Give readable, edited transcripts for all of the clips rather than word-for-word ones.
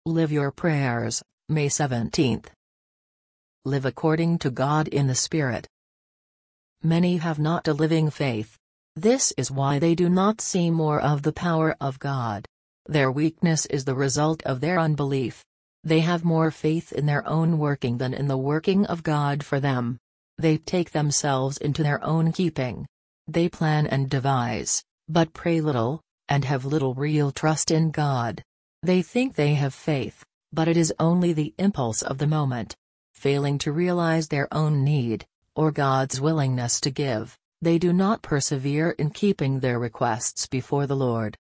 Live your prayers, May 17th. Live according to God in the Spirit. Many have not a living faith. This is why they do not see more of the power of God. Their weakness is the result of their unbelief. They have more faith in their own working than in the working of God for them. They take themselves into their own keeping. They plan and devise, but pray little, and have little real trust in God. They think they have faith, but it is only the impulse of the moment. Failing to realize their own need, or God's willingness to give, they do not persevere in keeping their requests before the Lord.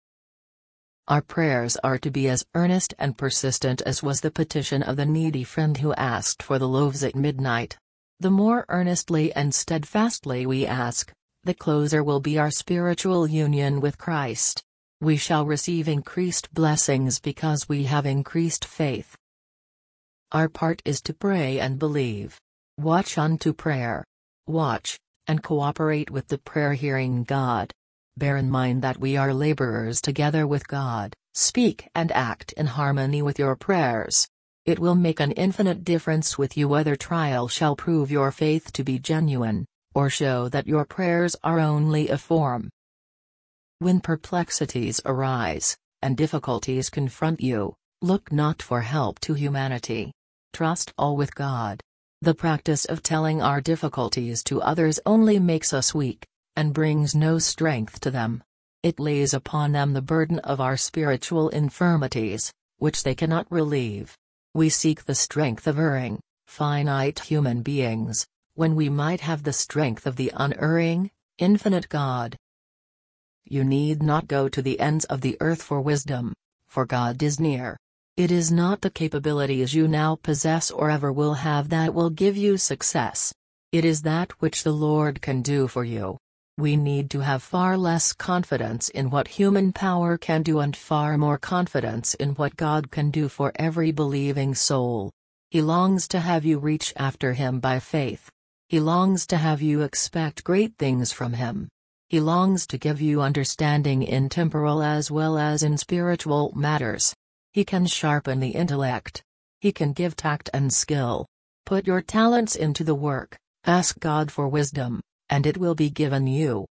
Our prayers are to be as earnest and persistent as was the petition of the needy friend who asked for the loaves at midnight. The more earnestly and steadfastly we ask, the closer will be our spiritual union with Christ. We shall receive increased blessings because we have increased faith. Our part is to pray and believe. Watch unto prayer. Watch, and cooperate with the prayer-hearing God. Bear in mind that we are laborers together with God. Speak and act in harmony with your prayers. It will make an infinite difference with you whether trial shall prove your faith to be genuine, or show that your prayers are only a form. When perplexities arise, and difficulties confront you, look not for help to humanity. Trust all with God. The practice of telling our difficulties to others only makes us weak, and brings no strength to them. It lays upon them the burden of our spiritual infirmities, which they cannot relieve. We seek the strength of erring, finite human beings, when we might have the strength of the unerring, infinite God. You need not go to the ends of the earth for wisdom, for God is near. It is not the capabilities you now possess or ever will have that will give you success. It is that which the Lord can do for you. We need to have far less confidence in what human power can do and far more confidence in what God can do for every believing soul. He longs to have you reach after Him by faith. He longs to have you expect great things from Him. He longs to give you understanding in temporal as well as in spiritual matters. He can sharpen the intellect. He can give tact and skill. Put your talents into the work, ask God for wisdom, and it will be given you.